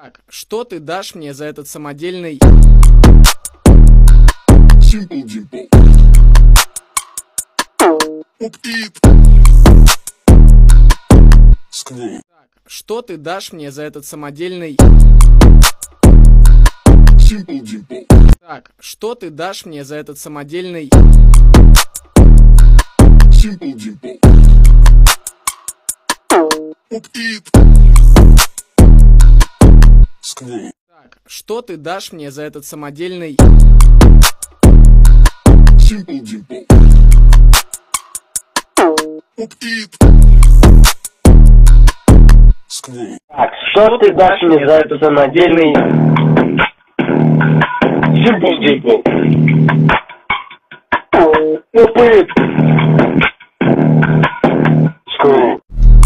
Так, что ты дашь мне за этот самодельный... Simple Dimple. Upbeat. Screw. Так, что ты дашь мне за этот самодельный... Simple Dimple. Так, что ты дашь мне за этот самодельный... Simple Dimple. Upbeat. Screw. Так, что ты дашь мне за этот самодельный... Simple Dimple. Upbeat. Screw. Так, что ты дашь мне за этот самодельный... Simple Dimple. Upbeat. Screw.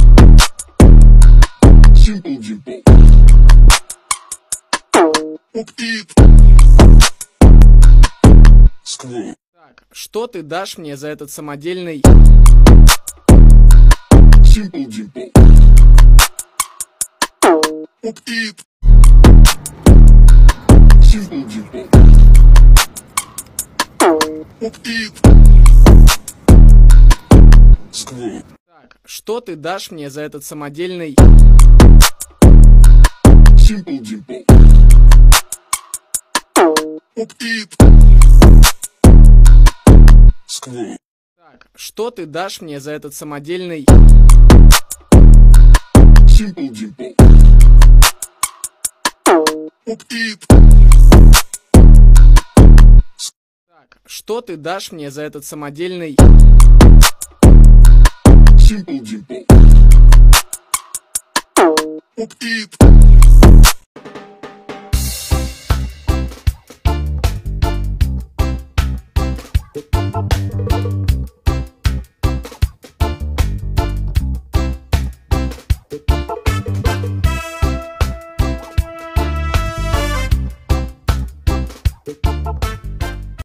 Simple Dimple. Upbeat. Screw. Так, что ты дашь мне за этот самодельный... Simple Dimple. Upbeat. Simple Dimple. Upbeat. Screw. Так, что ты дашь мне за этот самодельный... Simple Dimple. Upbeat. Screw. Так, что ты дашь мне за этот самодельный... Simple Dimple. Upbeat. Так, что ты дашь мне за этот самодельный... Simple Dimple. Upbeat.